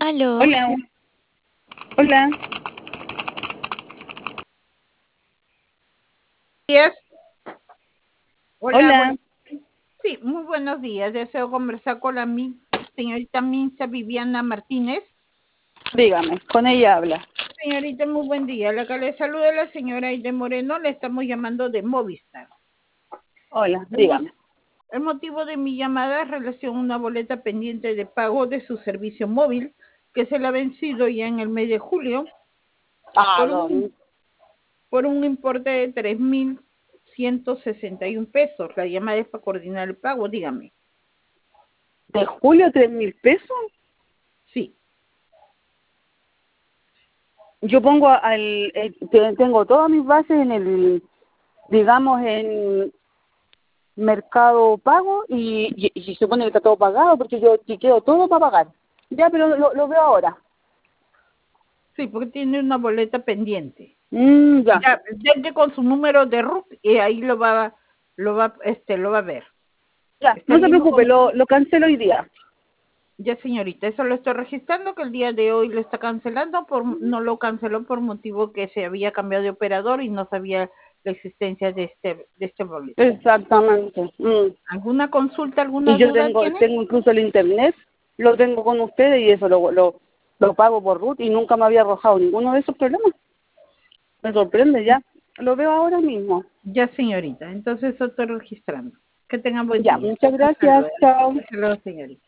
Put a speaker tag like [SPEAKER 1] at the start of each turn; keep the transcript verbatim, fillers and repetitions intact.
[SPEAKER 1] Aló.
[SPEAKER 2] Hola, hola,
[SPEAKER 3] Días. Hola,
[SPEAKER 2] hola,
[SPEAKER 3] buen- sí, muy buenos días. Deseo conversar con la mi- señorita Minza Viviana Martínez.
[SPEAKER 2] dígame, con ella habla.
[SPEAKER 3] Señorita, muy buen día. La que le saluda la señora Aide Moreno, le estamos llamando de Movistar.
[SPEAKER 2] Hola,
[SPEAKER 3] El, mo-
[SPEAKER 2] dígame.
[SPEAKER 3] el motivo de mi llamada es relación a una boleta pendiente de pago de su servicio móvil que se le ha vencido ya en el mes de julio
[SPEAKER 2] Ah,
[SPEAKER 3] por un,
[SPEAKER 2] don,
[SPEAKER 3] por un importe de tres mil ciento sesenta y un pesos. La llamada es para coordinar el pago, dígame.
[SPEAKER 2] ¿de julio tres mil pesos?
[SPEAKER 3] Sí.
[SPEAKER 2] Yo pongo al, eh, te- tengo todas mis bases en el, digamos, en Mercado Pago y, y, y se supone que está todo pagado porque yo chequeo todo para pagar. Ya, pero lo, lo veo ahora.
[SPEAKER 3] Sí, porque tiene una boleta pendiente.
[SPEAKER 2] Mm, ya,
[SPEAKER 3] Ya, denle con su número de R U T y ahí lo va, lo va, este, lo va a ver.
[SPEAKER 2] ya,
[SPEAKER 3] Está
[SPEAKER 2] no se
[SPEAKER 3] viendo
[SPEAKER 2] preocupe,
[SPEAKER 3] con,
[SPEAKER 2] lo, lo cancelo hoy día.
[SPEAKER 3] ya señorita, eso lo estoy registrando que el día de hoy lo está cancelando, por, no lo canceló por motivo que se había cambiado de operador y no sabía la existencia de este, de este boleto.
[SPEAKER 2] Exactamente. Mm.
[SPEAKER 3] ¿Alguna consulta, alguna
[SPEAKER 2] Y yo
[SPEAKER 3] duda
[SPEAKER 2] tengo
[SPEAKER 3] tiene?
[SPEAKER 2] tengo incluso el internet, lo tengo con ustedes y eso lo, lo, lo pago por R U T y nunca me había arrojado ninguno de esos problemas. Me sorprende ya. Lo veo ahora mismo.
[SPEAKER 3] Ya señorita, entonces eso estoy registrando. Que tengan buen
[SPEAKER 2] Ya,
[SPEAKER 3] día.
[SPEAKER 2] muchas
[SPEAKER 3] Hasta
[SPEAKER 2] gracias.
[SPEAKER 3] luego.
[SPEAKER 2] Chao.
[SPEAKER 3] Hasta luego, señorita.